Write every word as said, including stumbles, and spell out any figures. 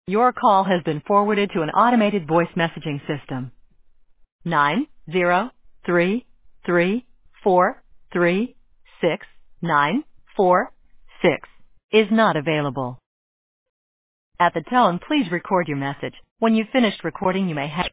Your call has been forwarded to an automated voice messaging system. Nine zero three three four three six nine four six is not available. At the tone, please record your message. When you've finished recording, you may hang.